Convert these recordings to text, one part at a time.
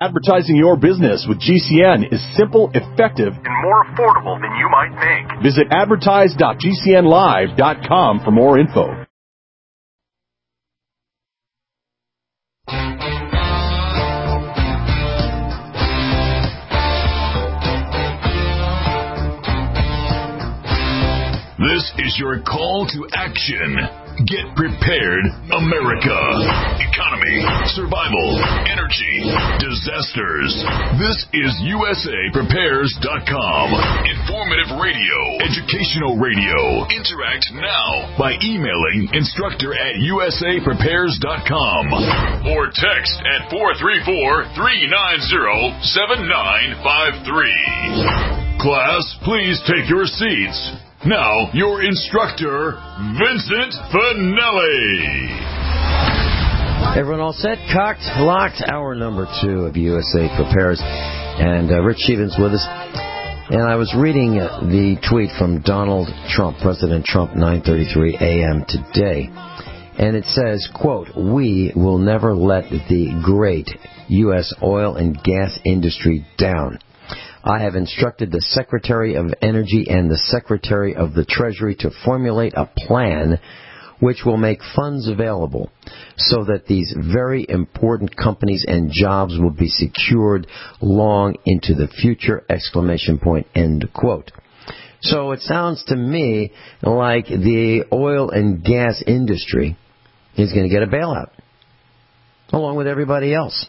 Advertising your business with GCN is simple, effective, and more affordable than you might think. Visit advertise.gcnlive.com for more info. This is your call to action. Get prepared, America. Economy, survival, energy, disasters. This is USAPrepares.com. Informative radio, educational radio. Interact now by emailing instructor@USAPrepares.com or text at 434-390-7953. Class, please take your seats. Now, your instructor, Vincent Finelli. Everyone all set? Cocked, locked. Hour number 2 of USA Prepares. And Rich Stevens with us. And I was reading the tweet from Donald Trump, President Trump, 9:33 a.m. today. And it says, quote, "We will never let the great U.S. oil and gas industry down. I have instructed the Secretary of Energy and the Secretary of the Treasury to formulate a plan which will make funds available so that these very important companies and jobs will be secured long into the future, exclamation point," end quote. So it sounds to me like the oil and gas industry is going to get a bailout, along with everybody else.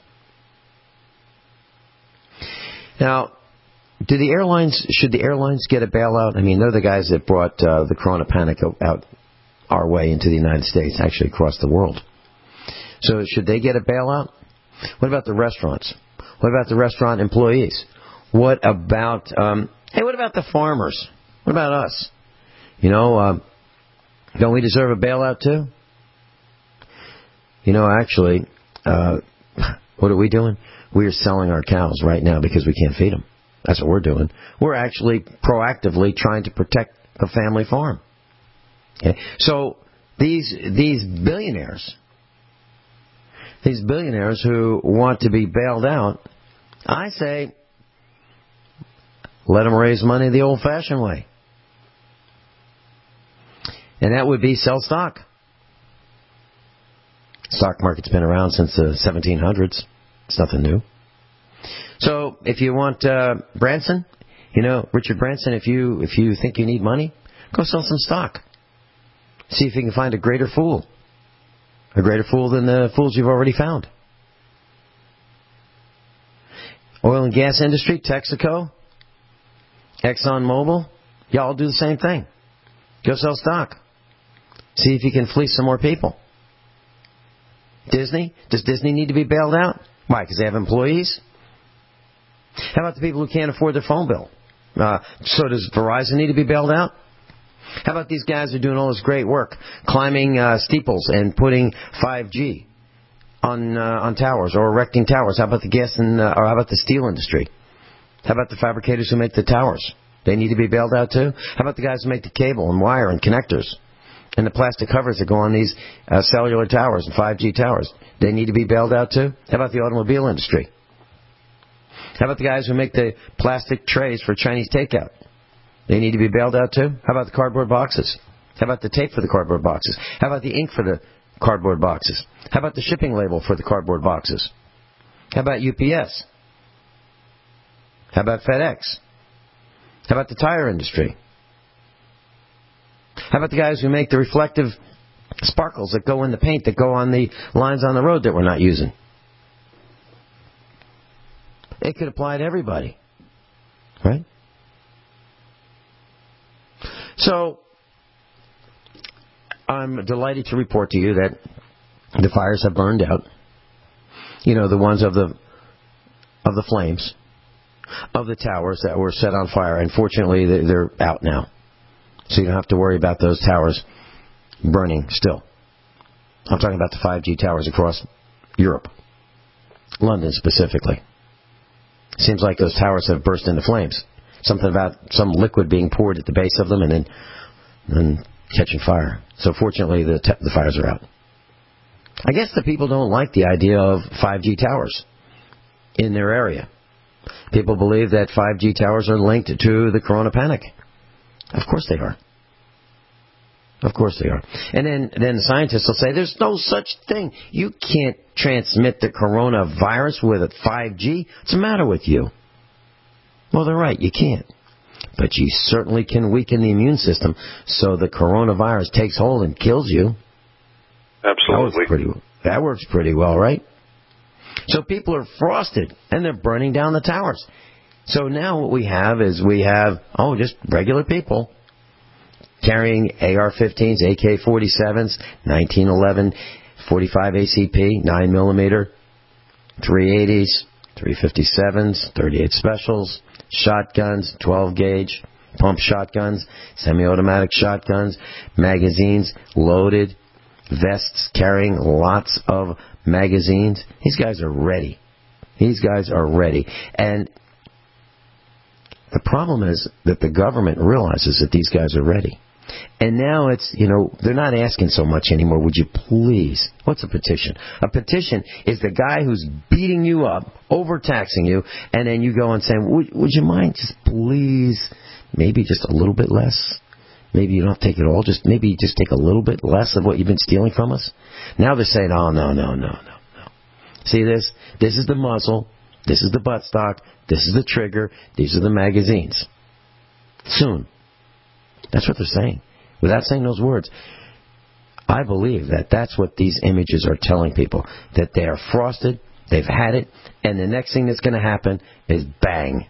Now, should the airlines get a bailout? I mean, they're the guys that brought the corona panic out our way into the United States, actually across the world. So should they get a bailout? What about the restaurants? What about the restaurant employees? What about, what about the farmers? What about us? Don't we deserve a bailout too? Actually, what are we doing? We are selling our cows right now because we can't feed them. That's what we're doing. We're actually proactively trying to protect the family farm. Okay? So these billionaires who want to be bailed out, I say, let them raise money the old-fashioned way. And that would be sell stock. Stock market's been around since the 1700s. It's nothing new. So if you want Branson, Richard Branson, if you think you need money, go sell some stock. See if you can find a greater fool than the fools you've already found. Oil and gas industry, Texaco, ExxonMobil, y'all do the same thing. Go sell stock. See if you can fleece some more people. Disney, does Disney need to be bailed out? Why? Because they have employees? How about the people who can't afford their phone bill? So does Verizon need to be bailed out? How about these guys who are doing all this great work, climbing steeples and putting 5G on towers or erecting towers? How about the gas or how about the steel industry? How about the fabricators who make the towers? They need to be bailed out too? How about the guys who make the cable and wire and connectors and the plastic covers that go on these cellular towers and 5G towers? They need to be bailed out too? How about the automobile industry? How about the guys who make the plastic trays for Chinese takeout? They need to be bailed out too? How about the cardboard boxes? How about the tape for the cardboard boxes? How about the ink for the cardboard boxes? How about the shipping label for the cardboard boxes? How about UPS? How about FedEx? How about the tire industry? How about the guys who make the reflective sparkles that go in the paint that go on the lines on the road that we're not using? It could apply to everybody, right? So, I'm delighted to report to you that the fires have burned out. The ones of the flames, of the towers that were set on fire. And fortunately, they're out now. So you don't have to worry about those towers burning still. I'm talking about the 5G towers across Europe. London specifically. Seems like those towers have burst into flames. Something about some liquid being poured at the base of them and then catching fire. So fortunately, the fires are out. I guess the people don't like the idea of 5G towers. in their area. People believe that 5G towers are linked to the corona panic. Of course they are. Of course they are. And then the scientists will say, there's no such thing. You can't transmit the coronavirus with a 5G. What's the matter with you? Well, they're right. You can't. But you certainly can weaken the immune system so the coronavirus takes hold and kills you. Absolutely. That works pretty well, right? So people are frosted, and they're burning down the towers. So now what we have is just regular people carrying AR-15s, AK-47s, 1911, 45 ACP, 9mm, 380s, 357s, 38 specials, shotguns, 12-gauge, pump shotguns, semi-automatic shotguns, magazines loaded, vests carrying lots of magazines. These guys are ready. And the problem is that the government realizes that these guys are ready. And now it's, they're not asking so much anymore. Would you please? What's a petition? A petition is the guy who's beating you up, overtaxing you, and then you go and say, would you mind just please, maybe just a little bit less? Maybe you don't have to take it all. Maybe just take a little bit less of what you've been stealing from us. Now they're saying, oh, no. See this? This is the muzzle. This is the buttstock. This is the trigger. These are the magazines. Soon. That's what they're saying. Without saying those words, I believe that that's what these images are telling people. That they are frosted, they've had it, and the next thing that's going to happen is bang.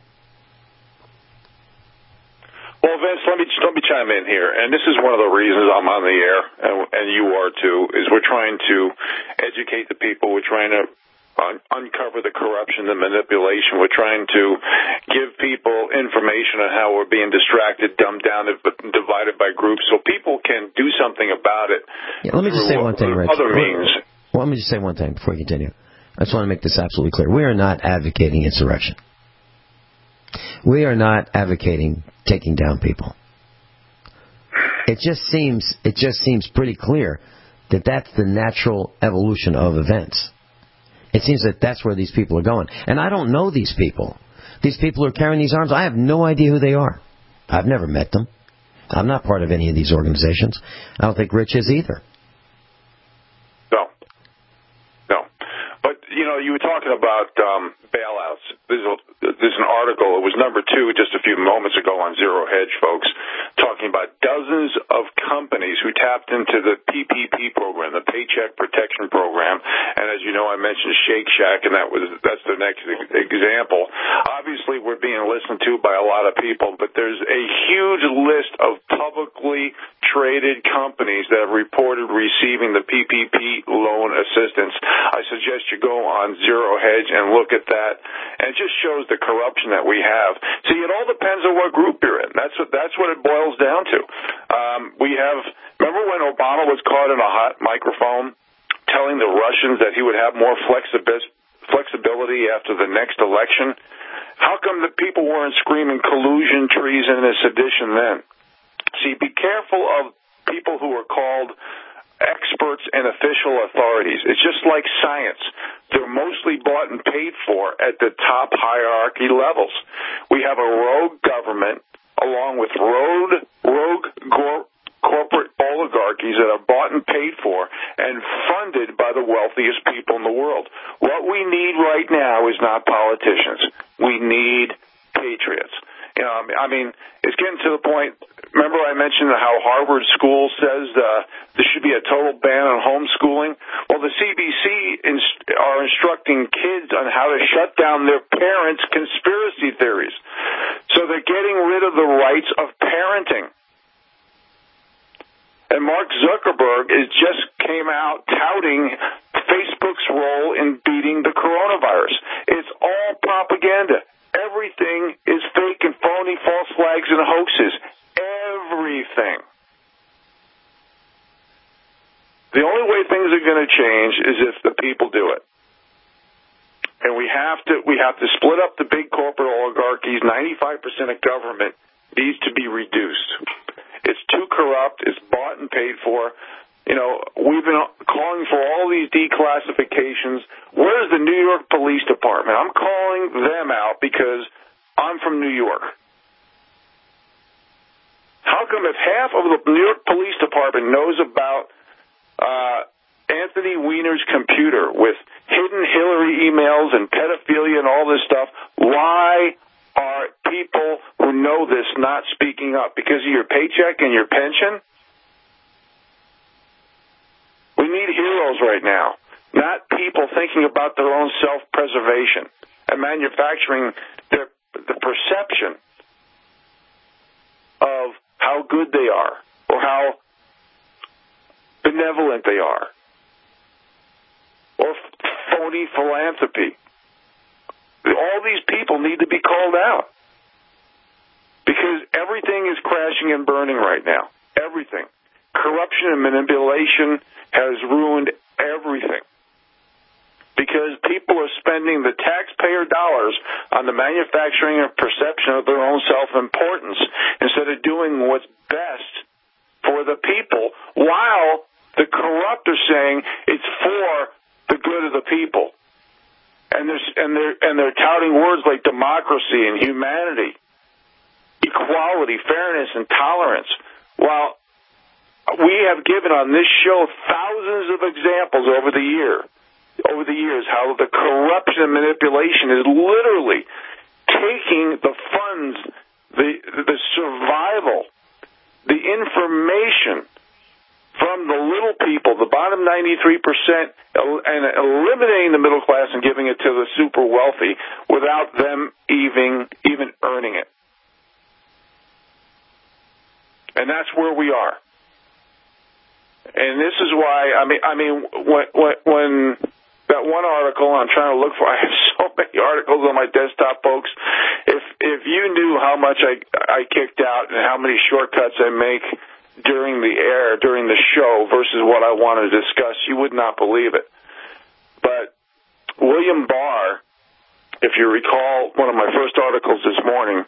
Well, Vince, let me chime in here, and this is one of the reasons I'm on the air, and you are too, is we're trying to educate the people. We're trying to uncover the corruption, the manipulation. We're trying to give people information on how we're being distracted, dumbed down, and divided by groups, so people can do something about it. Yeah, let me just say one thing, Rich. Other means. Well, let me just say one thing before we continue. I just want to make this absolutely clear. We are not advocating insurrection. We are not advocating taking down people. It just seems pretty clear that that's the natural evolution of events. It seems that that's where these people are going. And I don't know these people. These people who are carrying these arms, I have no idea who they are. I've never met them. I'm not part of any of these organizations. I don't think Rich is either. No. But, you were talking about bailouts. There's an article, it was number 2 just a few moments ago on Zero Hedge, folks, talking about dozens of companies who tapped into the PPP program, the Paycheck Protection Program. And as you know, I mentioned Shake Shack, and that's the next example. Obviously, we're being listened to by a lot of people, but there's a huge list of publicly traded companies that have reported receiving the PPP loan assistance. I suggest you go on Zero Hedge and look at that. And it just shows the corruption that we have. See, it all depends on what group you're in. That's what it boils down to. Remember when Obama was caught in a hot microphone telling the Russians that he would have more flexibility after the next election? How come the people weren't screaming collusion, treason, and sedition then? See, be careful of people who are called experts and official authorities. It's just like science. They're mostly bought and paid for at the top hierarchy levels. We have a rogue government along with rogue corporate oligarchies that are bought and paid for and funded by the wealthiest people in the world. What we need right now is not politicians. We need patriots. It's getting to the point. Remember I mentioned how Harvard School says there should be a total ban on homeschooling? Well, the CBC are instructing kids on how to shut down their parents' conspiracy theories. So they're getting rid of the rights of parenting. And Mark Zuckerberg just came out touting Facebook's role in beating the coronavirus. It's all propaganda. Everything is fake and phony, false flags and hoaxes. Everything. The only way things are going to change is if the people do it. And we have to split up the big corporate oligarchies. 95% of government needs to be reduced. It's too corrupt. It's bought and paid for. We've been calling for all these declassifications. Where's the New York Police Department? I'm calling them out because I'm from New York. How come if half of the New York Police Department knows about Anthony Weiner's computer with hidden Hillary emails and pedophilia and all this stuff, why are people who know this not speaking up? Because of your paycheck and your pension? We need heroes right now, not people thinking about their own self-preservation and manufacturing the perception of how good they are or how benevolent they are or phony philanthropy. All these people need to be called out because everything is crashing and burning right now. Everything. Corruption and manipulation has ruined everything because people are spending the taxpayer dollars on the manufacturing and perception of their own self-importance instead of doing what's best for the people, while the corrupt are saying it's for the good of the people. And they're touting words like democracy and humanity, equality, fairness, and tolerance, while we have given on this show thousands of examples over the years how the corruption and manipulation is literally taking the funds, the survival, the information from the little people, the bottom 93%, and eliminating the middle class and giving it to the super wealthy without them even earning it. And that's where we are. And this is why, when that one article I'm trying to look for, I have so many articles on my desktop, folks. If you knew how much I kicked out and how many shortcuts I make during the show versus what I want to discuss, you would not believe it. But William Barr, if you recall one of my first articles this morning,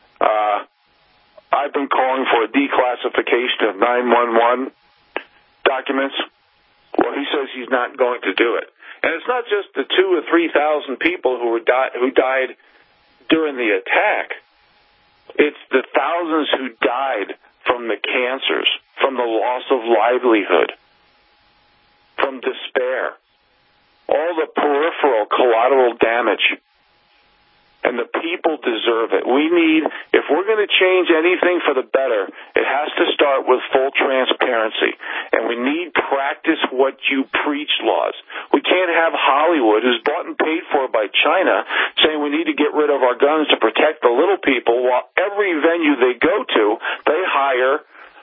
I've been calling for a declassification of 911 documents. Well, he says he's not going to do it. And it's not just the 2,000 or 3,000 people who died during the attack. It's the thousands who died from the cancers, from the loss of livelihood, from despair, all the peripheral collateral damage. And the people deserve it. If we're going to change anything for the better, it has to start with full transparency. And we need practice what you preach laws. We can't have Hollywood, who's bought and paid for by China, saying we need to get rid of our guns to protect the little people, while every venue they go to, they hire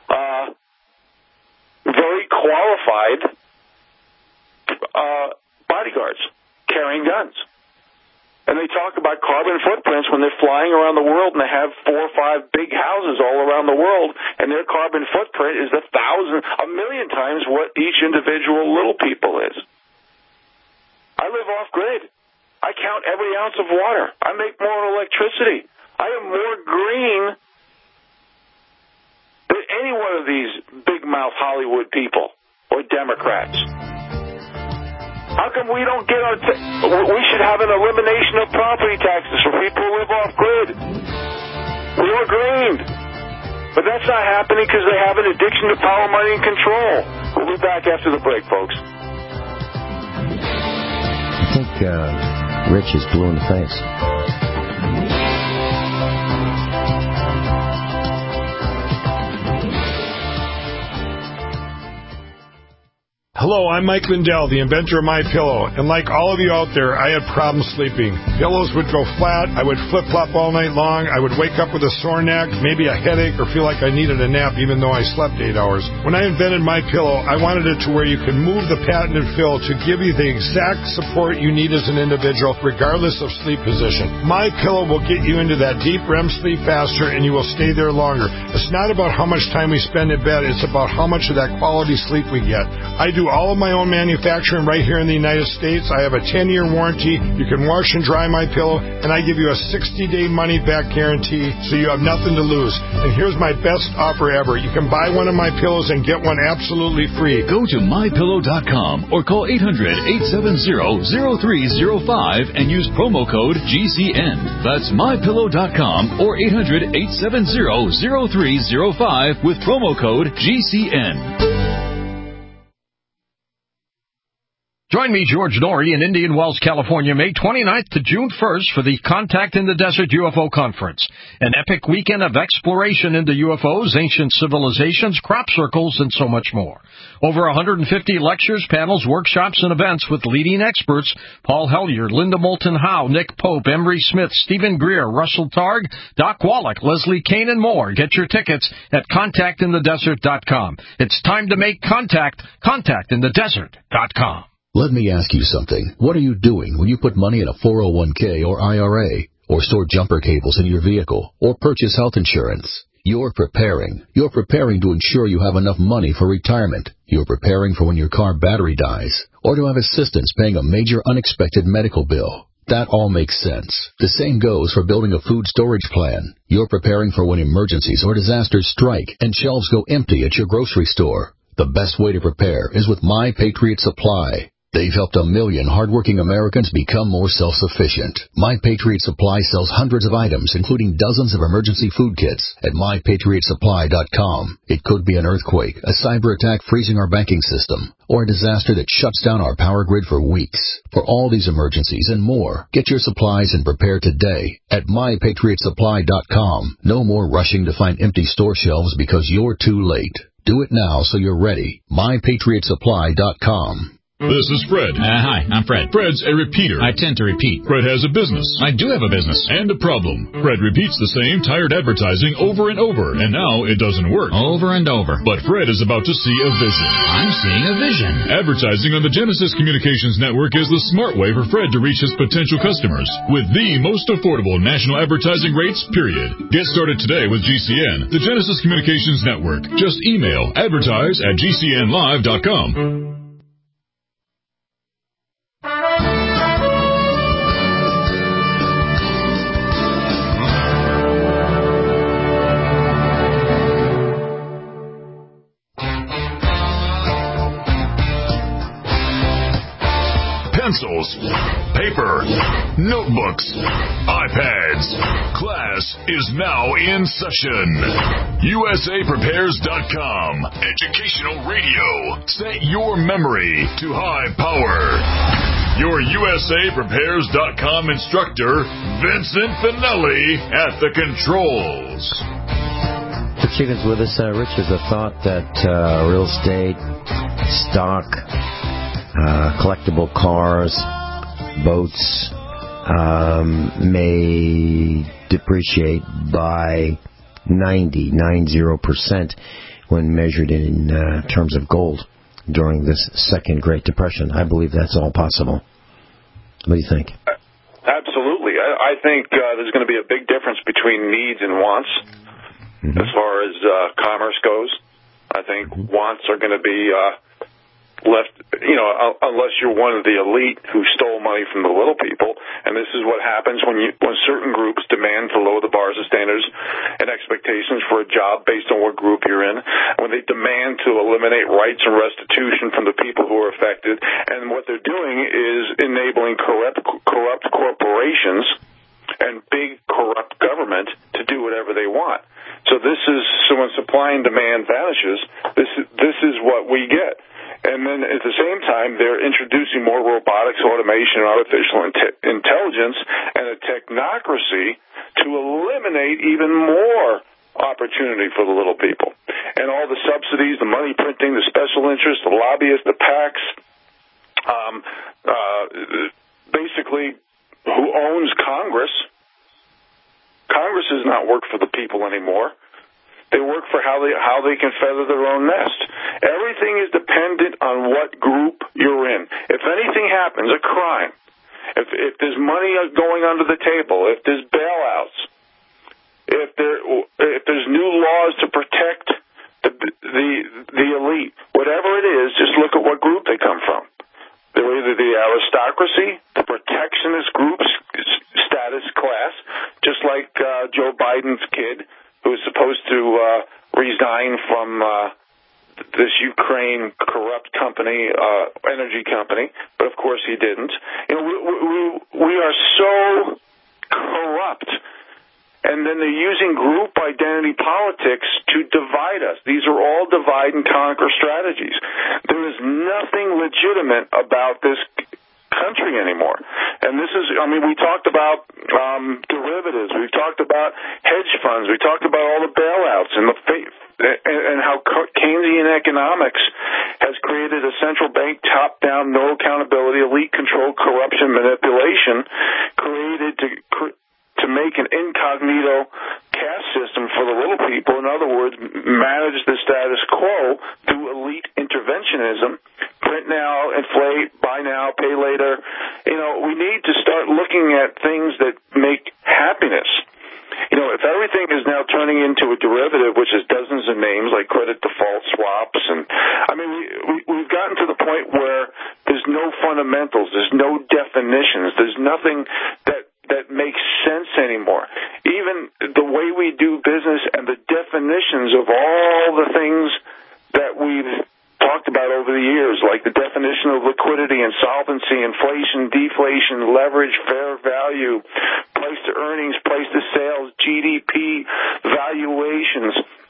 very qualified bodyguards carrying guns. And they talk about carbon footprints when they're flying around the world and they have 4 or 5 big houses all around the world, and their carbon footprint is 1,000, 1,000,000 times what each individual little people is. I live off-grid. I count every ounce of water. I make more electricity. I am more green than any one of these big-mouth Hollywood people or Democrats. How come we don't get we should have an elimination of property taxes for people who live off-grid? We are green. But that's not happening because they have an addiction to power, money, and control. We'll be back after the break, folks. I think Rich is blue in the face. Hello, I'm Mike Lindell, the inventor of MyPillow, and like all of you out there, I had problems sleeping. Pillows would go flat, I would flip-flop all night long, I would wake up with a sore neck, maybe a headache, or feel like I needed a nap even though I slept 8 hours. When I invented MyPillow, I wanted it to where you can move the patented fill to give you the exact support you need as an individual, regardless of sleep position. MyPillow will get you into that deep REM sleep faster, and you will stay there longer. It's not about how much time we spend in bed, it's about how much of that quality sleep we get. I do all of my own manufacturing right here in the United States. I have a 10-year warranty. You can wash and dry my pillow, and I give you a 60-day money-back guarantee, so you have nothing to lose. And here's my best offer ever. You can buy one of my pillows and get one absolutely free. Go to mypillow.com or call 800-870-0305 and use promo code GCN. That's mypillow.com or 800-870-0305 with promo code GCN. Join me, George Norrie, in Indian Wells, California, May 29th to June 1st for the Contact in the Desert UFO Conference, an epic weekend of exploration into UFOs, ancient civilizations, crop circles, and so much more. Over 150 lectures, panels, workshops, and events with leading experts: Paul Hellyer, Linda Moulton Howe, Nick Pope, Emery Smith, Stephen Greer, Russell Targ, Doc Wallach, Leslie Kane, and more. Get your tickets at contactinthedesert.com. It's time to make contact. Contactinthedesert.com. Let me ask you something. What are you doing when you put money in a 401k or IRA, or store jumper cables in your vehicle, or purchase health insurance? You're preparing. You're preparing to ensure you have enough money for retirement. You're preparing for when your car battery dies, or to have assistance paying a major unexpected medical bill. That all makes sense. The same goes for building a food storage plan. You're preparing for when emergencies or disasters strike and shelves go empty at your grocery store. The best way to prepare is with My Patriot Supply. They've helped 1 million hardworking Americans become more self-sufficient. My Patriot Supply sells hundreds of items, including dozens of emergency food kits, at MyPatriotSupply.com. It could be an earthquake, a cyber attack freezing our banking system, or a disaster that shuts down our power grid for weeks. For all these emergencies and more, get your supplies and prepare today at MyPatriotSupply.com. No more rushing to find empty store shelves because you're too late. Do it now so you're ready. MyPatriotSupply.com. This is Fred. Hi, I'm Fred. Fred's a repeater. I tend to repeat. Fred has a business. I do have a business. And a problem. Fred repeats the same tired advertising over and over, and now it doesn't work. Over and over. But Fred is about to see a vision. I'm seeing a vision. Advertising on the Genesis Communications Network is the smart way for Fred to reach his potential customers with the most affordable national advertising rates, period. Get started today with GCN, the Genesis Communications Network. Just email advertise@gcnlive.com. Pencils, paper, notebooks, iPads. Class is now in session. USAPrepares.com. Educational radio. Set your memory to high power. Your USAPrepares.com instructor, Vincent Finelli, at the controls. Rich Stevens with us. Rich, is a thought that real estate, stock, collectible cars, boats may depreciate by 90% when measured in terms of gold during this second Great Depression. I believe that's all possible. What do you think? Absolutely. I think there's going to be a big difference between needs and wants as far as commerce goes. I think wants are going to be left, unless you're one of the elite who stole money from the little people. And this is what happens when certain groups demand to lower the bars of standards and expectations for a job based on what group you're in, when they demand to eliminate rights and restitution from the people who are affected. And what they're doing is enabling corrupt corporations and big corrupt government to do whatever they want. So when supply and demand vanishes, this is what we get. And then at the same time, they're introducing more robotics, automation, and artificial intelligence, and a technocracy to eliminate even more opportunity for the little people. And all the subsidies, the money printing, the special interests, the lobbyists, the PACs, basically, who owns Congress? Congress does not work for the people anymore. They work for how they can feather their own nest. Everything is dependent on what group you're in. If anything happens, a crime, if there's money going under the table, if there's bailouts, if there's new laws to protect the elite, whatever it is, just look at what group they the aristocracy, the protectionist groups, status class, just like Joe Biden's kid, who is supposed to resign from this Ukraine corrupt company, energy company, but of course he didn't. You know, we are so corrupt. And then they're using group identity politics to divide us. These are all divide and conquer strategies. There is nothing legitimate about this country anymore. And this is, I mean, we talked about derivatives. We've talked about hedge funds. We talked about all the bailouts and how Keynesian economics has created a central bank top-down, no accountability, elite control, corruption, manipulation, created to make an incognito caste system for the little people. In other words, manage the status quo through elite interventionism. Print now, inflate, buy now, pay later. You know, we need to start looking at things that make happiness. You know, if everything is now turning into a derivative, which is dozens of names like credit default swaps, and I mean, we've gotten to the point where there's no fundamentals, there's no definitions, there's nothing that makes sense anymore. Even the way we do business and the definitions of all the things that we've talked about over the years, like the definition of liquidity, insolvency, inflation, deflation, leverage, fair value, price to earnings, price to sales, GDP, valuations,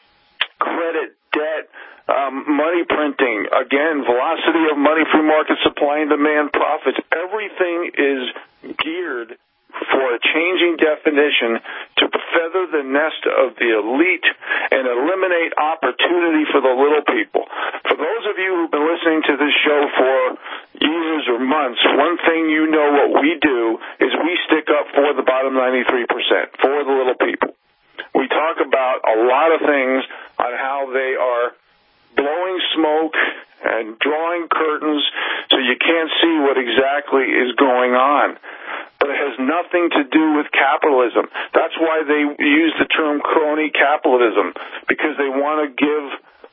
credit, debt, money printing, again, velocity of money, free market supply and demand, profits. Everything is geared for a changing definition to feather the nest of the elite and eliminate opportunity for the little people. For those of you who've been listening to this show for years or months, one thing you know what we do is we stick up for the bottom 93%, for the little people. We talk about a lot of things on how they are blowing smoke and drawing curtains so you can't see what exactly is going on. But it has nothing to do with capitalism. That's why they use the term crony capitalism, because they want to give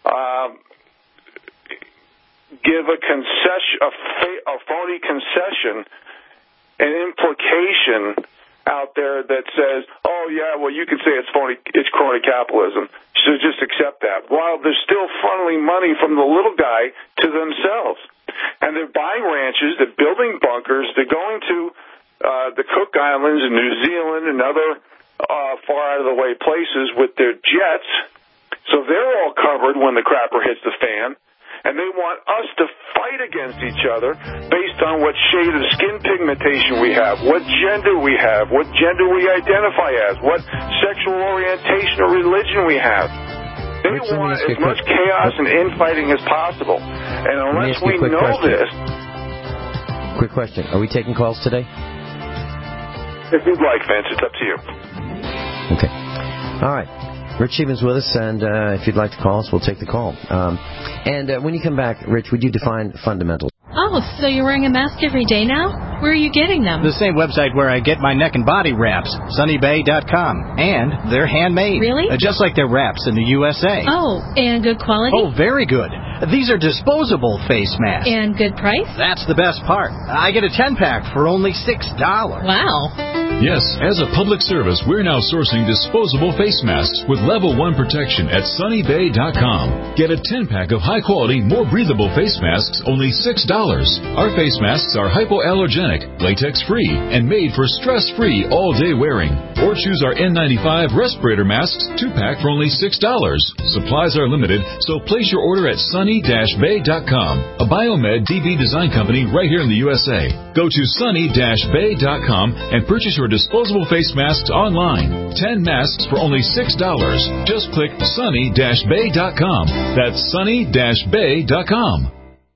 a concession, a phony concession, an implication out there that says, oh yeah, well you can say it's phony, it's crony capitalism, so just accept that. While they're still funneling money from the little guy to themselves, and they're buying ranches, they're building bunkers, they're going to the Cook Islands and New Zealand and other far out of the way places with their jets, so they're all covered when the crapper hits the fan. And they want us to fight against each other based on what shade of skin pigmentation we have, what gender we have, what gender we identify as, what sexual orientation or religion we have. They want as much chaos and infighting as possible. And unless we know this... Quick question. Are we taking calls today? If you'd like, Vince, it's up to you. Okay. All right. Rich Stevens with us, and if you'd like to call us, we'll take the call. And when you come back, Rich, would you define fundamentals? Oh, so you're wearing a mask every day now? Where are you getting them? The same website where I get my neck and body wraps, sunnybay.com. And they're handmade. Really? Just like their wraps in the USA. Oh, and good quality? Oh, very good. These are disposable face masks. And good price? That's the best part. I get a 10-pack for only $6. Wow. Yes, as a public service, we're now sourcing disposable face masks with level 1 protection at sunnybay.com. Get a 10-pack of high-quality, more breathable face masks, only $6. Our face masks are hypoallergenic, latex-free, and made for stress-free all-day wearing. Or choose our N95 respirator masks 2-pack for only $6. Supplies are limited, so place your order at sunny-bay.com, a Biomed DB design company right here in the USA. Go to sunny-bay.com and purchase your disposable face masks online. 10 masks for only $6. Just click sunny-bay.com. That's sunny-bay.com.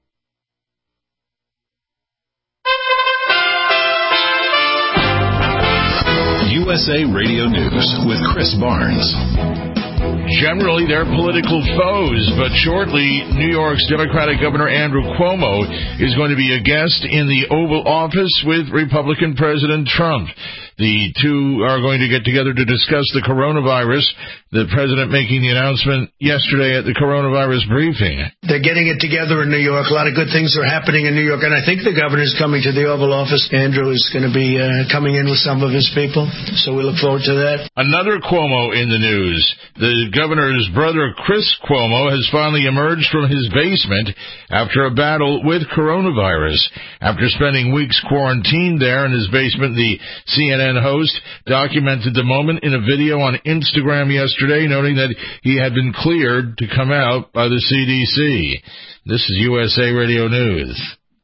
USA Radio News with Chris Barnes. Generally, they're political foes, but shortly, New York's Democratic Governor Andrew Cuomo is going to be a guest in the Oval Office with Republican President Trump. The two are going to get together to discuss the coronavirus. The president making the announcement yesterday at the coronavirus briefing. They're getting it together in New York. A lot of good things are happening in New York, and I think the governor's coming to the Oval Office. Andrew is going to be coming in with some of his people, so we look forward to that. Another Cuomo in the news. The governor's brother, Chris Cuomo, has finally emerged from his basement after a battle with coronavirus. After spending weeks quarantined there in his basement, the CNN host documented the moment in a video on Instagram yesterday, noting that he had been cleared to come out by the CDC. This is USA Radio News.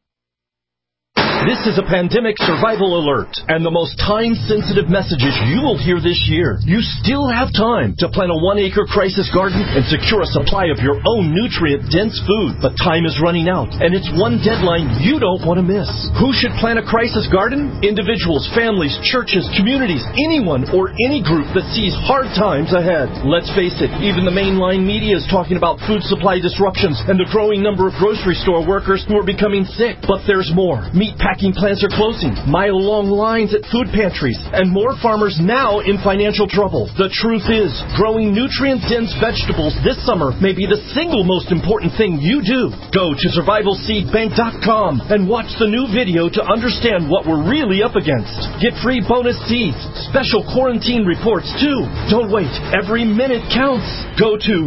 This is a pandemic survival alert and the most time-sensitive messages you will hear this year. You still have time to plant a 1-acre crisis garden and secure a supply of your own nutrient-dense food. But time is running out, and it's one deadline you don't want to miss. Who should plant a crisis garden? Individuals, families, churches, communities, anyone or any group that sees hard times ahead. Let's face it, even the mainline media is talking about food supply disruptions and the growing number of grocery store workers who are becoming sick. But there's more. Meat packing plants are closing, mile-long lines at food pantries, and more farmers now in financial trouble. The truth is, growing nutrient-dense vegetables this summer may be the single most important thing you do. Go to survivalseedbank.com and watch the new video to understand what we're really up against. Get free bonus seeds, special quarantine reports too. Don't wait. Every minute counts. Go to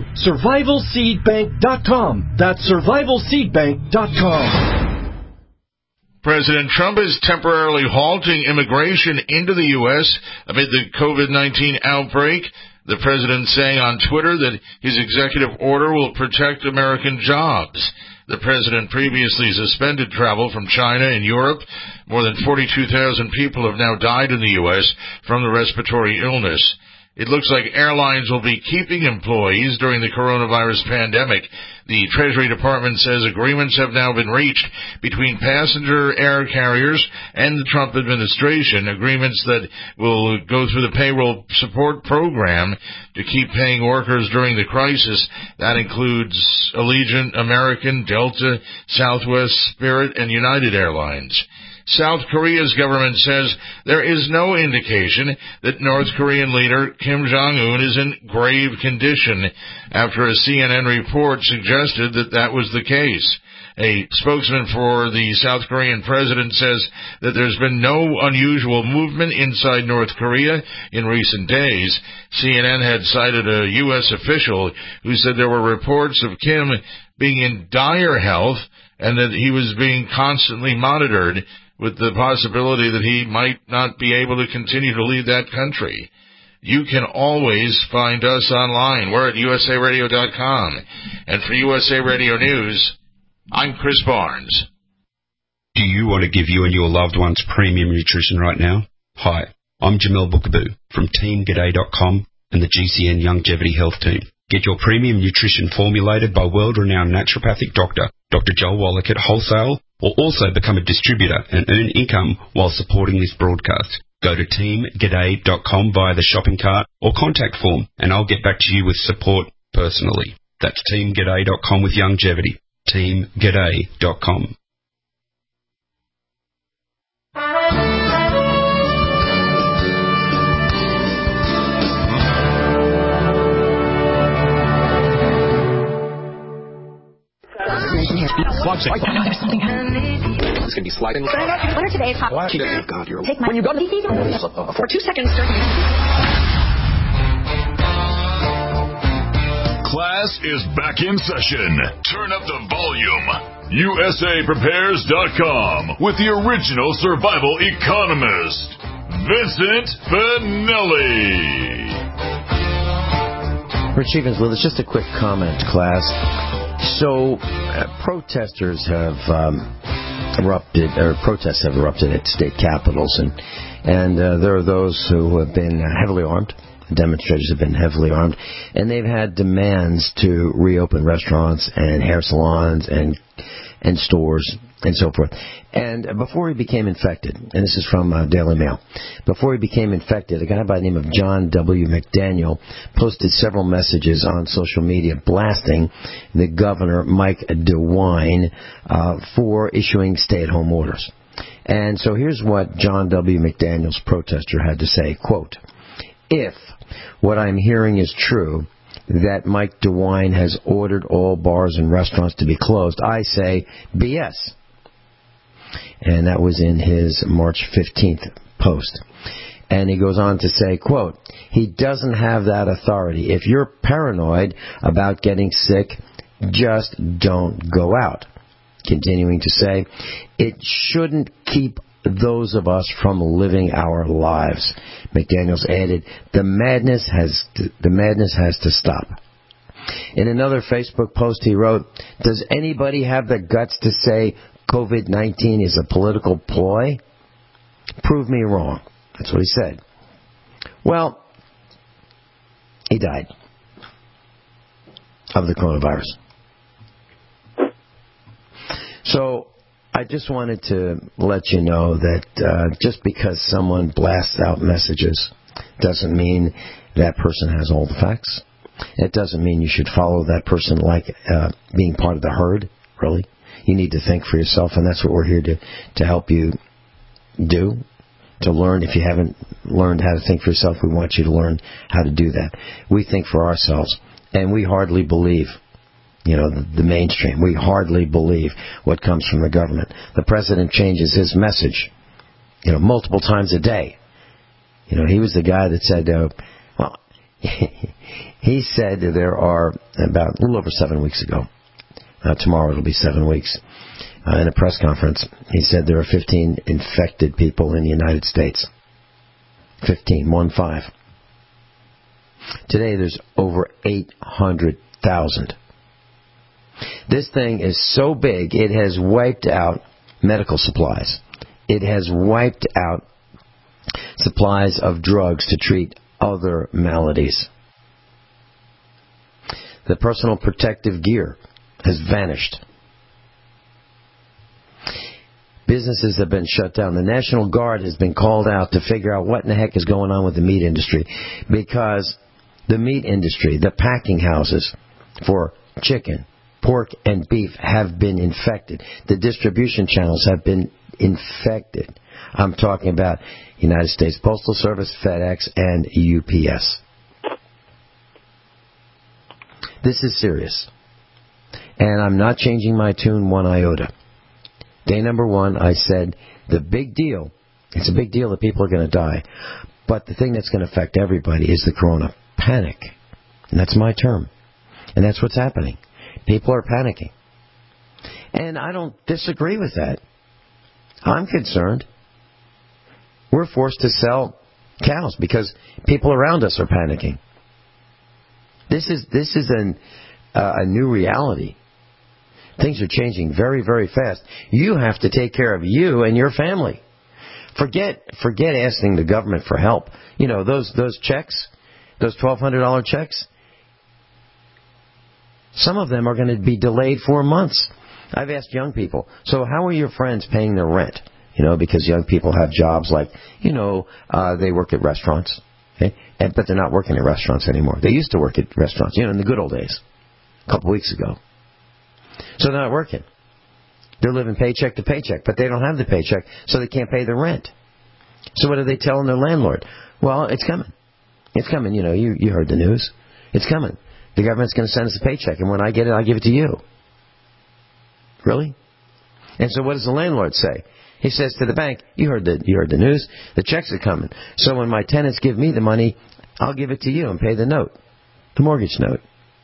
survivalseedbank.com. That's survivalseedbank.com. President Trump is temporarily halting immigration into the U.S. amid the COVID-19 outbreak. The president saying on Twitter that his executive order will protect American jobs. The president previously suspended travel from China and Europe. More than 42,000 people have now died in the U.S. from the respiratory illness. It looks like airlines will be keeping employees during the coronavirus pandemic. The Treasury Department says agreements have now been reached between passenger air carriers and the Trump administration, agreements that will go through the payroll support program to keep paying workers during the crisis. That includes Allegiant, American, Delta, Southwest, Spirit, and United Airlines. South Korea's government says there is no indication that North Korean leader Kim Jong-un is in grave condition after a CNN report suggested that that was the case. A spokesman for the South Korean president says that there's been no unusual movement inside North Korea in recent days. CNN had cited a U.S. official who said there were reports of Kim being in dire health and that he was being constantly monitored, with the possibility that he might not be able to continue to lead that country. You can always find us online. We're at usaradio.com. And for USA Radio News, I'm Chris Barnes. Do you want to give you and your loved ones premium nutrition right now? Hi, I'm Jamel Bookaboo from TeamGaday.com and the GCN Longevity Health Team. Get your premium nutrition formulated by world-renowned naturopathic doctor, Dr. Joel Wallach at Wholesale, or also become a distributor and earn income while supporting this broadcast. Go to TeamGaday.com via the shopping cart or contact form, and I'll get back to you with support personally. That's TeamGaday.com with longevity. TeamGaday.com. It's going to be sliding. Winner today's hot. Oh, God, you're... Take my... When you go to... For 2 seconds. Class is back in session. Turn up the volume. USAPrepares.com with the original survival economist, Vincent Finelli. Rich Evans with us. Just a quick comment, class. So, protesters have protests have erupted at state capitals, and there are those who have been heavily armed. Demonstrators have been heavily armed, and they've had demands to reopen restaurants and hair salons and stores and so forth. And before he became infected, and this is from Daily Mail, before he became infected, a guy by the name of John W. McDaniel posted several messages on social media blasting the governor, Mike DeWine, for issuing stay-at-home orders. And so here's what John W. McDaniels, protester, had to say, quote, "If what I'm hearing is true, that Mike DeWine has ordered all bars and restaurants to be closed, I say BS." And that was in his March 15th post. And he goes on to say, quote, "He doesn't have that authority. If you're paranoid about getting sick, just don't go out." Continuing to say, "It shouldn't keep those of us from living our lives." McDaniels added, the madness has to stop. In another Facebook post he wrote, "Does anybody have the guts to say COVID-19 is a political ploy? Prove me wrong." That's what he said. Well, he died of the coronavirus. So I just wanted to let you know that just because someone blasts out messages doesn't mean that person has all the facts. It doesn't mean you should follow that person like being part of the herd, really. You need to think for yourself, and that's what we're here to help you do, to learn. If you haven't learned how to think for yourself, we want you to learn how to do that. We think for ourselves, and we hardly believe the mainstream. We hardly believe what comes from the government. The president changes his message, multiple times a day. He was the guy that said, he said there are about a little over 7 weeks ago, tomorrow it'll be 7 weeks, in a press conference, he said there are 15 infected people in the United States. 15, 1-5. Today there's over 800,000. This thing is so big, it has wiped out medical supplies. It has wiped out supplies of drugs to treat other maladies. The personal protective gear has vanished. Businesses have been shut down. The National Guard has been called out to figure out what in the heck is going on with the meat industry. Because the meat industry, the packing houses for chicken, pork, and beef have been infected. The distribution channels have been infected. I'm talking about United States Postal Service, FedEx, and UPS. This is serious. And I'm not changing my tune one iota. Day number 1, I said, the big deal, it's a big deal that people are going to die. But the thing that's going to affect everybody is the corona panic. And that's my term. And that's what's happening. People are panicking. And I don't disagree with that. I'm concerned. We're forced to sell cows because people around us are panicking. This is a new reality. Things are changing very, very fast. You have to take care of you and your family. Forget asking the government for help. Those checks, those $1,200 checks, some of them are going to be delayed for months. I've asked young people, so how are your friends paying their rent? Because young people have jobs like, they work at restaurants. Okay? But they're not working at restaurants anymore. They used to work at restaurants, in the good old days, a couple weeks ago. So they're not working. They're living paycheck to paycheck, but they don't have the paycheck, so they can't pay their rent. So what are they telling their landlord? Well, it's coming. It's coming. You heard the news. It's coming. The government's going to send us a paycheck, and when I get it, I'll give it to you. Really? And so what does the landlord say? He says to the bank, you heard the news. The checks are coming. So when my tenants give me the money, I'll give it to you and pay the note, the mortgage note.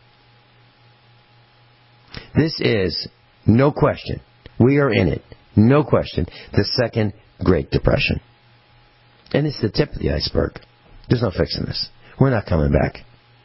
This is, no question, we are in it, no question, the second Great Depression. And it's the tip of the iceberg. There's no fixing this. We're not coming back.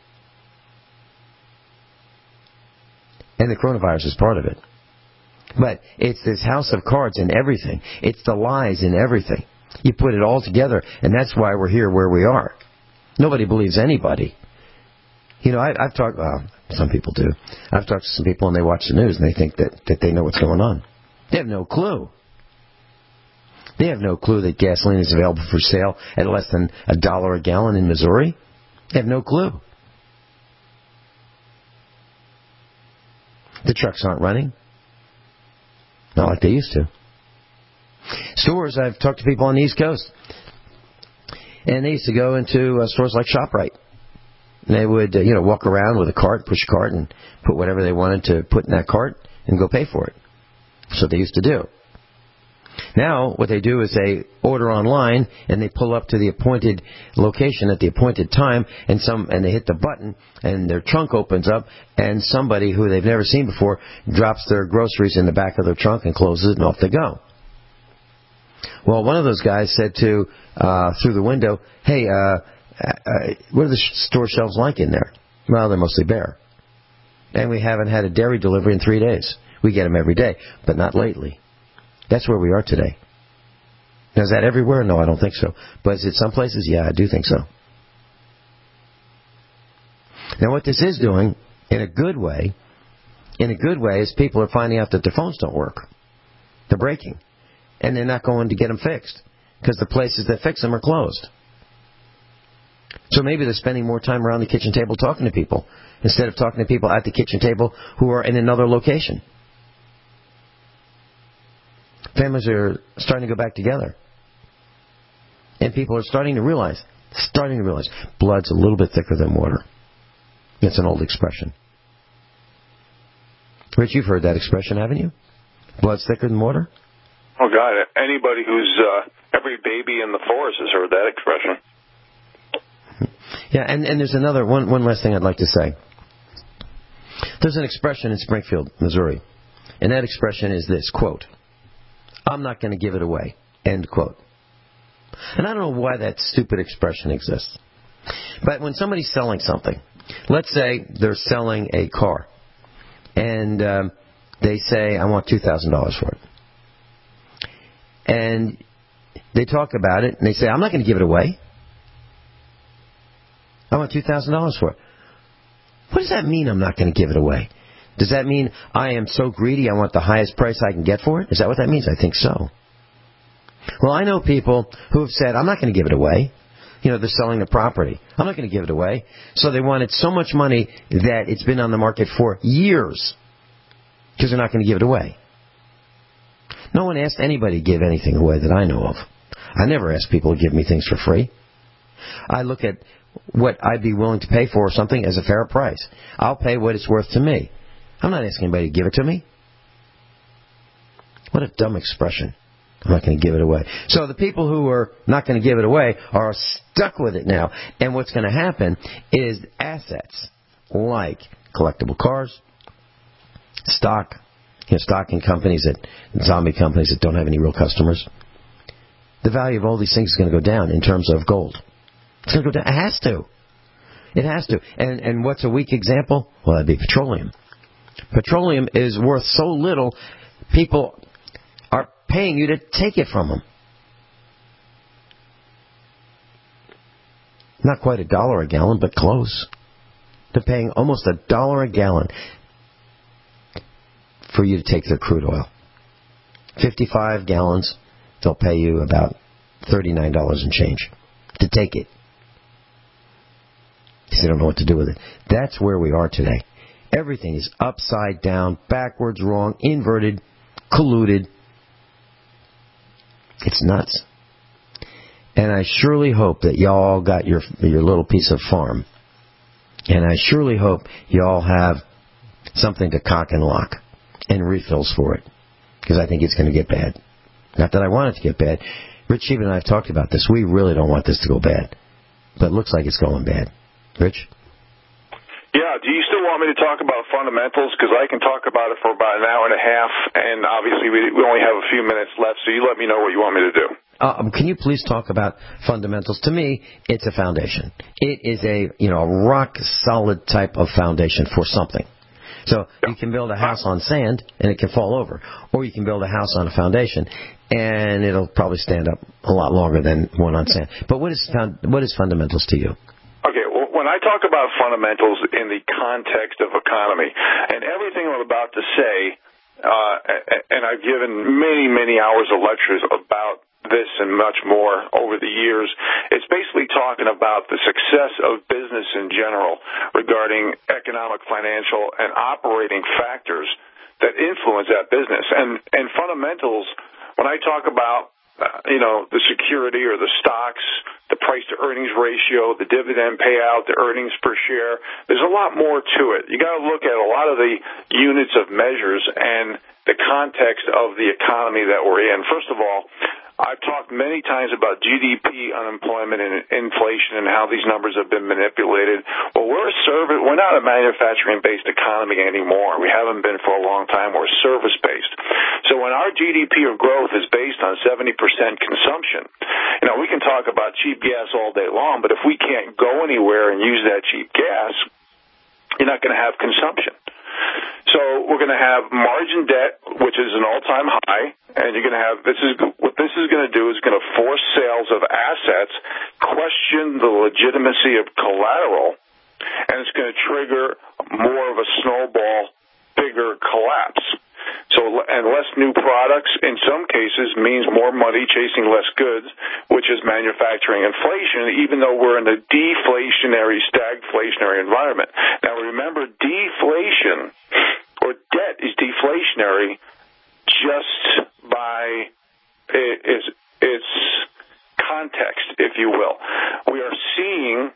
And the coronavirus is part of it. But it's this house of cards in everything. It's the lies in everything. You put it all together, and that's why we're here where we are. Nobody believes anybody. I've talked, some people do. I've talked to some people and they watch the news and they think that they know what's going on. They have no clue. They have no clue that gasoline is available for sale at less than $1 a gallon in Missouri. They have no clue. The trucks aren't running. Not like they used to. Stores, I've talked to people on the East Coast, and they used to go into stores like ShopRite. And they would, walk around with a cart, push a cart, and put whatever they wanted to put in that cart and go pay for it. That's what they used to do. Now, what they do is they order online, and they pull up to the appointed location at the appointed time, and they hit the button, and their trunk opens up, and somebody who they've never seen before drops their groceries in the back of their trunk and closes it, and off they go. Well, one of those guys said through the window, hey, what are the store shelves like in there? Well, they're mostly bare. And we haven't had a dairy delivery in 3 days. We get them every day, but not lately. That's where we are today. Now, is that everywhere? No, I don't think so. But is it some places? Yeah, I do think so. Now, what this is doing, in a good way, is people are finding out that their phones don't work. They're breaking. And they're not going to get them fixed because the places that fix them are closed. So maybe they're spending more time around the kitchen table talking to people instead of talking to people at the kitchen table who are in another location. Families are starting to go back together. And people are starting to realize, blood's a little bit thicker than water. It's an old expression. Rich, you've heard that expression, haven't you? Blood's thicker than water? Oh, God. Anybody who's every baby in the forest has heard that expression. Yeah, and there's another, one last thing I'd like to say. There's an expression in Springfield, Missouri, and that expression is this, quote, I'm not going to give it away, end quote. And I don't know why that stupid expression exists. But when somebody's selling something, let's say they're selling a car, and they say, I want $2,000 for it. And they talk about it, and they say, I'm not going to give it away. I want $2,000 for it. What does that mean, I'm not going to give it away? Does that mean I am so greedy I want the highest price I can get for it? Is that what that means? I think so. Well, I know people who have said, I'm not going to give it away. They're selling the property. I'm not going to give it away. So they wanted so much money that it's been on the market for years because they're not going to give it away. No one asked anybody to give anything away that I know of. I never ask people to give me things for free. I look at what I'd be willing to pay for something as a fair price. I'll pay what it's worth to me. I'm not asking anybody to give it to me. What a dumb expression. I'm not going to give it away. So the people who are not going to give it away are stuck with it now. And what's going to happen is assets like collectible cars, stock in companies zombie companies that don't have any real customers. The value of all these things is going to go down in terms of gold. It's going to go down. It has to. It has to. And what's a weak example? Well, that'd be petroleum. Petroleum is worth so little, people are paying you to take it from them. Not quite $1 a gallon, but close. They're paying almost $1 a gallon for you to take their crude oil. 55 gallons, they'll pay you about $39 and change to take it. Because they don't know what to do with it. That's where we are today. Everything is upside down, backwards, wrong, inverted, colluded. It's nuts. And I surely hope that y'all got your little piece of farm. And I surely hope y'all have something to cock and lock and refills for it. Because I think it's going to get bad. Not that I want it to get bad. Rich Sheba and I have talked about this. We really don't want this to go bad. But it looks like it's going bad. Rich? Yeah, do you still want me to talk about fundamentals? Because I can talk about it for about an hour and a half, and obviously we only have a few minutes left, so you let me know what you want me to do. Can you please talk about fundamentals? To me, it's a foundation. It is a rock-solid type of foundation for something. So you can build a house on sand, and it can fall over. Or you can build a house on a foundation, and it'll probably stand up a lot longer than one on sand. But what is fundamentals to you? Okay, well, when I talk about fundamentals in the context of economy, and everything I'm about to say, and I've given many, many hours of lectures about this and much more over the years, it's basically talking about the success of business in general regarding economic, financial, and operating factors that influence that business. And fundamentals when I talk about the security or the stocks, the price-to-earnings ratio, the dividend payout, the earnings per share, there's a lot more to it. You got to look at a lot of the units of measures and the context of the economy that we're in. First of all, I've talked many times about GDP, unemployment, and inflation and how these numbers have been manipulated. Well, we're not a manufacturing-based economy anymore. We haven't been for a long time. We're service-based. So when our GDP or growth is based on 70% consumption, we can talk about cheap gas all day long, but if we can't go anywhere and use that cheap gas, you're not going to have consumption. So we're going to have margin debt, which is an all-time high, and you're going to have what this is going to do is going to force sales of assets, question the legitimacy of collateral, and it's going to trigger more of a snowball, bigger collapse. And less new products in some cases means more money chasing less goods, which is manufacturing inflation, even though we're in a deflationary, stagflationary environment. Now remember, deflation or debt is deflationary just by its context, if you will. We are seeing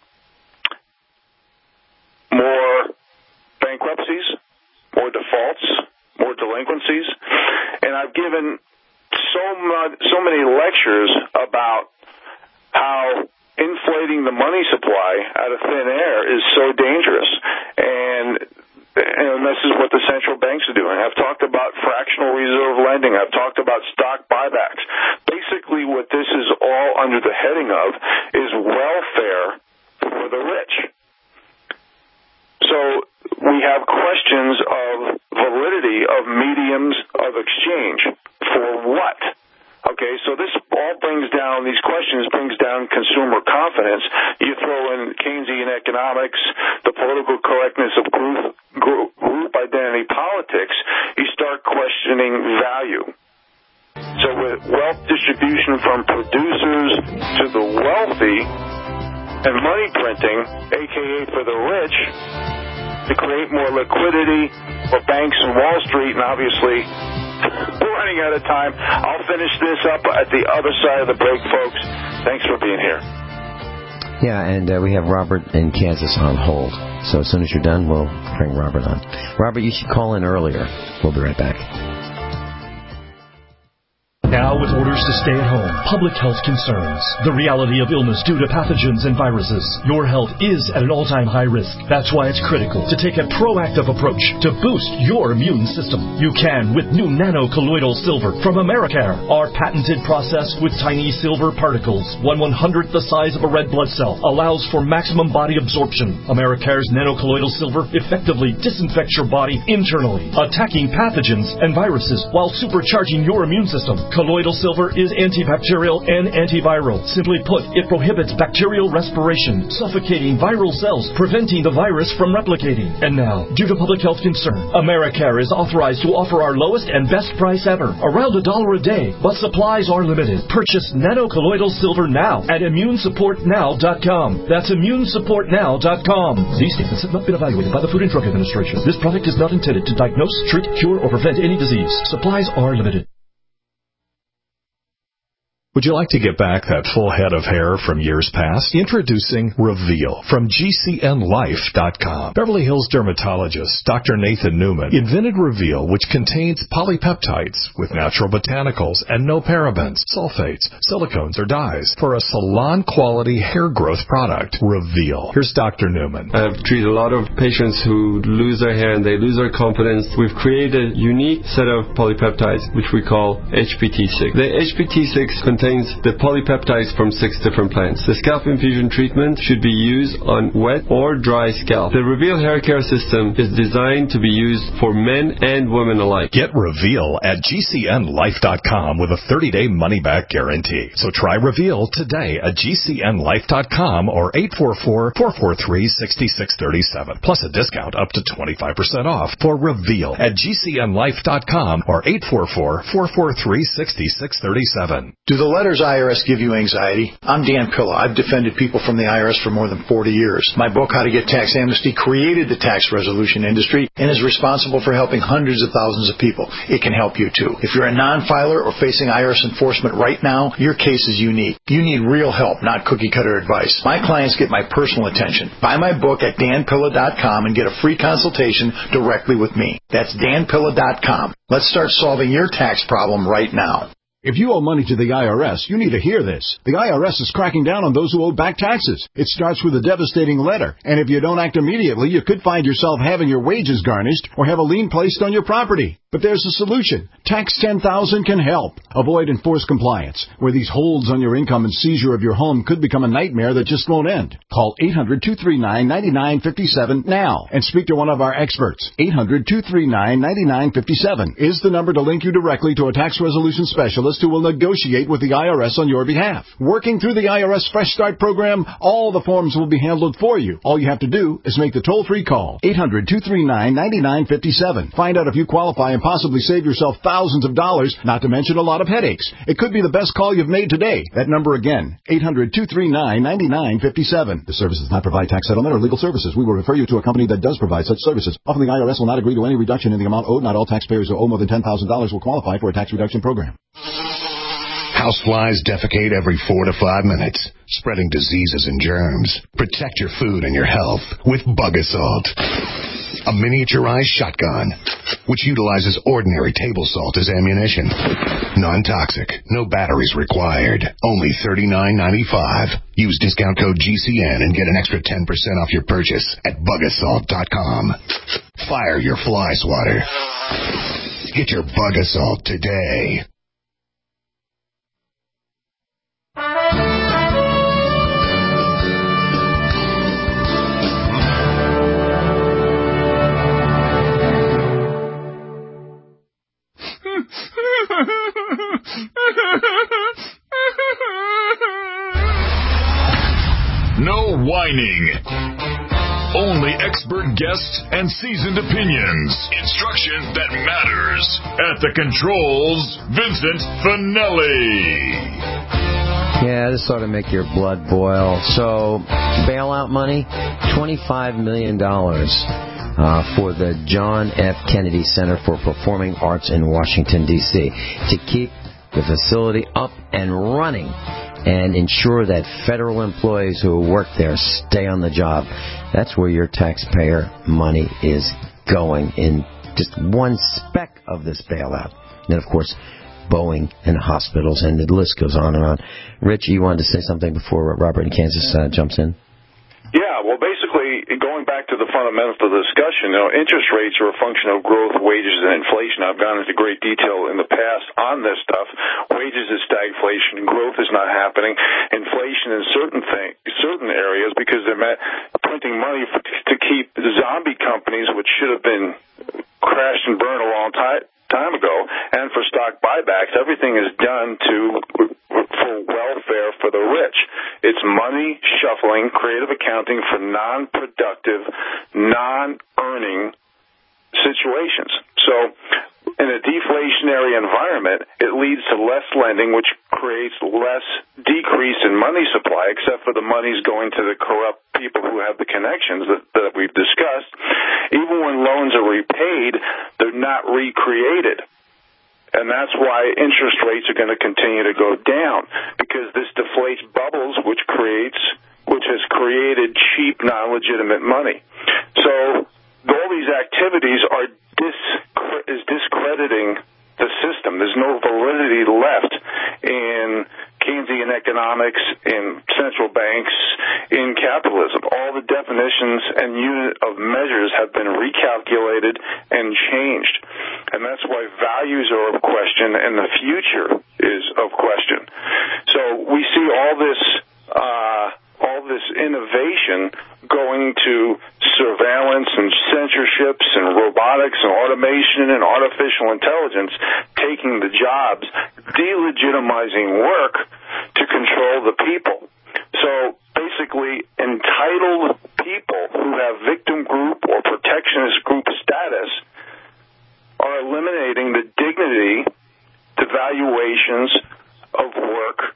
more bankruptcies, more defaults, more delinquencies, and I've given so many lectures about how inflating the money supply out of thin air is so dangerous, and this is what the central banks are doing. I've talked about fractional reserve lending. I've talked about stock buybacks. Basically, what this is all under the heading of is welfare for the rich. So we have questions of validity of mediums of exchange. For what? Okay, so this all these questions brings down consumer confidence. You throw in Keynesian economics, the political correctness of group identity politics, you start questioning value. So with wealth distribution from producers to the wealthy and money printing, aka for the rich, to create more liquidity for banks and Wall Street, and obviously we're running out of time. I'll finish this up at the other side of the break, folks. Thanks for being here. Yeah, and we have Robert in Kansas on hold. So as soon as you're done, we'll bring Robert on. Robert, you should call in earlier. We'll be right back. Now with orders to stay at home, public health concerns, the reality of illness due to pathogens and viruses, your health is at an all-time high risk. That's why it's critical to take a proactive approach to boost your immune system. You can with new nano-colloidal silver from Americare. Our patented process with tiny silver particles, 1/100th the size of a red blood cell, allows for maximum body absorption. Americare's nano-colloidal silver effectively disinfects your body internally, attacking pathogens and viruses while supercharging your immune system. Colloidal silver is antibacterial and antiviral. Simply put, it prohibits bacterial respiration, suffocating viral cells, preventing the virus from replicating. And now, due to public health concern, Americare is authorized to offer our lowest and best price ever, around $1 a day, but supplies are limited. Purchase nano-colloidal silver now at immunesupportnow.com. That's immunesupportnow.com. These statements have not been evaluated by the Food and Drug Administration. This product is not intended to diagnose, treat, cure, or prevent any disease. Supplies are limited. Would you like to get back that full head of hair from years past? Introducing Reveal from GCNLife.com. Beverly Hills dermatologist Dr. Nathan Newman invented Reveal, which contains polypeptides with natural botanicals and no parabens, sulfates, silicones, or dyes for a salon-quality hair growth product. Reveal. Here's Dr. Newman. I've treated a lot of patients who lose their hair and they lose their confidence. We've created a unique set of polypeptides, which we call HPT6. The HPT6 contains the polypeptides from 6 different plants. The scalp infusion treatment should be used on wet or dry scalp. The Reveal hair care system is designed to be used for men and women alike. Get Reveal at GCNLife.com with a 30-day money-back guarantee. So try Reveal today at GCNLife.com or 844-443-6637. Plus a discount up to 25% off for Reveal at GCNLife.com or 844-443-6637. Do the letters IRS give you anxiety, I'm Dan Pilla. I've defended people from the IRS for more than 40 years. My book, How to Get Tax Amnesty, created the tax resolution industry and is responsible for helping hundreds of thousands of people. It can help you too. If you're a non-filer or facing IRS enforcement right now, your case is unique. You need real help, not cookie-cutter advice. My clients get my personal attention. Buy my book at danpilla.com and get a free consultation directly with me. That's danpilla.com. Let's start solving your tax problem right now. If you owe money to the IRS, you need to hear this. The IRS is cracking down on those who owe back taxes. It starts with a devastating letter, and if you don't act immediately, you could find yourself having your wages garnished or have a lien placed on your property. But there's a solution. Tax 10,000 can help. Avoid enforced compliance, where these holds on your income and seizure of your home could become a nightmare that just won't end. Call 800-239-9957 now and speak to one of our experts. 800-239-9957 is the number to link you directly to a tax resolution specialist who will negotiate with the IRS on your behalf. Working through the IRS Fresh Start program, all the forms will be handled for you. All you have to do is make the toll-free call. 800-239-9957. Find out if you qualify and possibly save yourself thousands of dollars, not to mention a lot of headaches. It could be the best call you've made today. That number again, 800-239-9957. This service does not provide tax settlement or legal services. We will refer you to a company that does provide such services. Often the IRS will not agree to any reduction in the amount owed. Not all taxpayers who owe more than $10,000 will qualify for a tax reduction program. Houseflies defecate every 4 to 5 minutes, spreading diseases and germs. Protect your food and your health with Bug Assault, a miniaturized shotgun which utilizes ordinary table salt as ammunition. Non-toxic, no batteries required. Only $39.95. Use discount code GCN and get an extra 10% off your purchase at bugassault.com. Fire your fly swatter. Get your Bug Assault today. No whining. Only expert guests and seasoned opinions. Instruction that matters. At the controls, Vincent Finelli. Yeah, this ought to make your blood boil. So, bailout money, $25 million for the John F. Kennedy Center for Performing Arts in Washington, D.C. to keep the facility up and running and ensure that federal employees who work there stay on the job. That's where your taxpayer money is going in just one speck of this bailout. And, of course, Boeing and hospitals, and the list goes on and on. Rich, you wanted to say something before Robert in Kansas jumps in? Yeah, well, basically, going back to the fundamentals of the discussion, interest rates are a function of growth, wages, and inflation. I've gone into great detail in the past on this stuff. Wages is stagflation. Growth is not happening. Inflation in certain areas because they're printing money to keep zombie companies, which should have been crashed and burned a long time ago, and for stock buybacks. Everything is done for welfare for the rich. It's money shuffling, creative accounting for non-productive, non-earning situations. So in a deflationary environment, it leads to less lending, which creates less decrease in money supply, except for the money's going to the corrupt people who have the connections that we've discussed. Even when loans are repaid, they're not recreated. And that's why interest rates are going to continue to go down, because this deflates bubbles, which has created cheap, non-legitimate money. So all these activities is discrediting the system. There's no validity left in Keynesian economics, in central banks, in capitalism. All the definitions and unit of measures have been recalculated and changed. And that's why values are of question and the future is of question. So we see all this innovation going to surveillance and censorships and robotics and automation and artificial intelligence taking the jobs, delegitimizing work to control the people. So basically, entitled people who have victim group or protectionist group status are eliminating the dignity, the valuations of work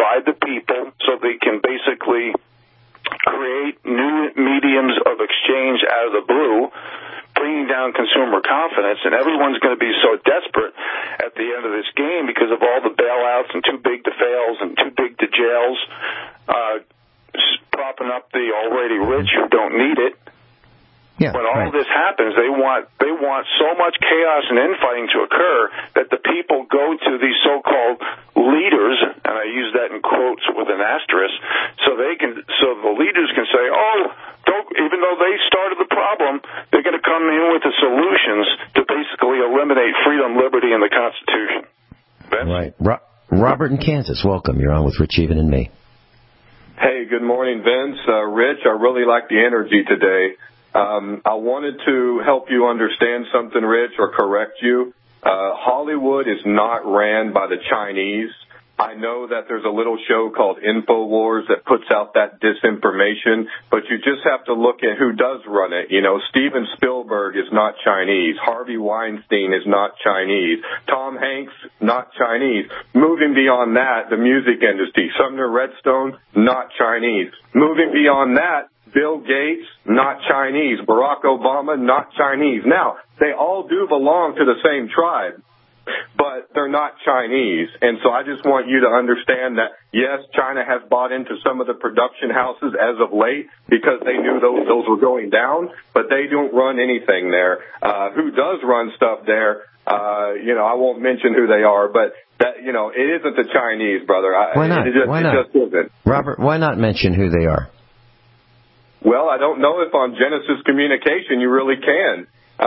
divide the people so they can basically create new mediums of exchange out of the blue, bringing down consumer confidence, and everyone's going to be so desperate at the end of this game because of all the bailouts and too big to fails and too big to jails, propping up the already rich who don't need it. Yeah, when all this happens, they want so much chaos and infighting to occur that the people go to these so-called leaders, and I use that in quotes with an asterisk, so the leaders can say, even though they started the problem, they're going to come in with the solutions to basically eliminate freedom, liberty, and the Constitution. Vince? Right. Robert in Kansas, welcome. You're on with Rich, Even, and me. Hey, good morning, Vince. Rich, I really like the energy today. I wanted to help you understand something, Rich, or correct you. Hollywood is not ran by the Chinese. I know that there's a little show called InfoWars that puts out that disinformation, but you just have to look at who does run it. You know, Steven Spielberg is not Chinese. Harvey Weinstein is not Chinese. Tom Hanks, not Chinese. Moving beyond that, the music industry. Sumner Redstone, not Chinese. Moving beyond that, Bill Gates, not Chinese. Barack Obama, not Chinese. Now, they all do belong to the same tribe, but they're not Chinese. And so I just want you to understand that, yes, China has bought into some of the production houses as of late because they knew those were going down, but they don't run anything there. Who does run stuff there? I won't mention who they are, but that, it isn't the Chinese, brother. Why not? It just isn't. Robert, why not mention who they are? Well, I don't know if on Genesis Communication you really can.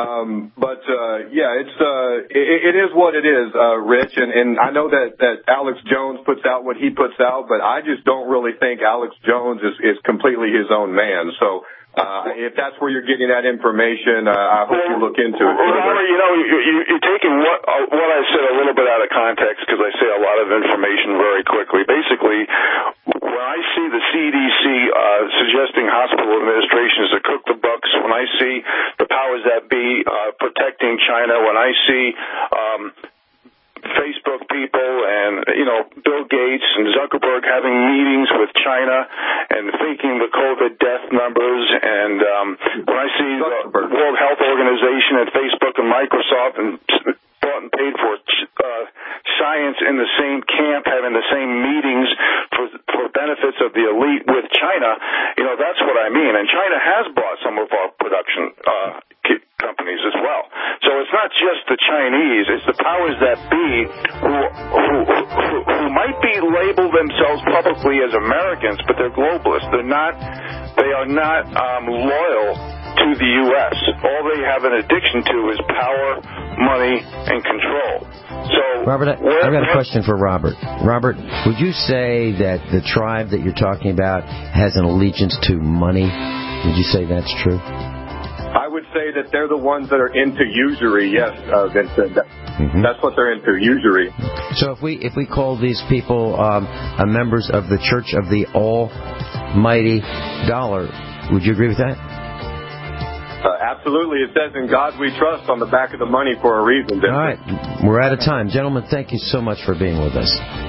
It is what it is, Rich, and I know that Alex Jones puts out what he puts out, but I just don't really think Alex Jones is completely his own man. So if that's where you're getting that information, I hope you look into it. Robert, you're taking what I said a little bit out of context because I say a lot of information very quickly. Basically, when I see the CDC suggesting hospital administrations to cook the books, when I see the powers that be protecting China, when I see Facebook people and, Bill Gates and Zuckerberg having meetings with China and faking the COVID death numbers, and when I see the World Health Organization and Facebook and Microsoft and bought and paid for science in the same camp, having the same meetings for benefits of the elite with China, that's what I mean. And China has bought some of our production companies as well. So it's not just the Chinese, it's the powers that be who might be labeled themselves publicly as Americans, but they're globalists. They are not loyal to the U.S. All they have an addiction to is power, money, and control. So, Robert, I've got a question for Robert. Robert, would you say that the tribe that you're talking about has an allegiance to money? Would you say that's true? I would say that they're the ones that are into usury, yes, Vincent. That's what they're into, usury. So if we call these people members of the Church of the Almighty Dollar, would you agree with that? Absolutely. It says, "In God we trust" on the back of the money for a reason, Vincent. All right. We're out of time. Gentlemen, thank you so much for being with us.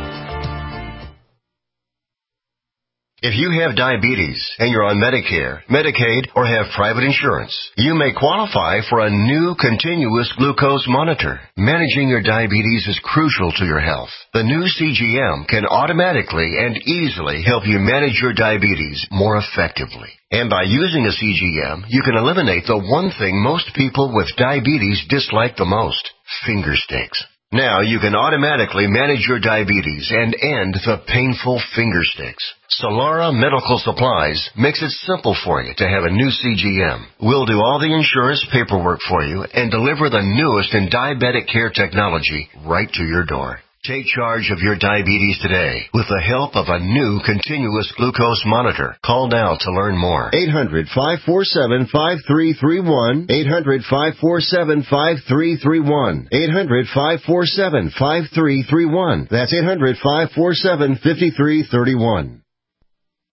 If you have diabetes and you're on Medicare, Medicaid, or have private insurance, you may qualify for a new continuous glucose monitor. Managing your diabetes is crucial to your health. The new CGM can automatically and easily help you manage your diabetes more effectively. And by using a CGM, you can eliminate the one thing most people with diabetes dislike the most: finger sticks. Now you can automatically manage your diabetes and end the painful finger sticks. Solara Medical Supplies makes it simple for you to have a new CGM. We'll do all the insurance paperwork for you and deliver the newest in diabetic care technology right to your door. Take charge of your diabetes today with the help of a new continuous glucose monitor. Call now to learn more. 800-547-5331. 800-547-5331. 800-547-5331. That's 800-547-5331.